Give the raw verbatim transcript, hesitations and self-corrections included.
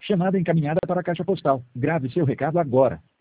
Chamada encaminhada para a caixa postal. Grave seu recado agora.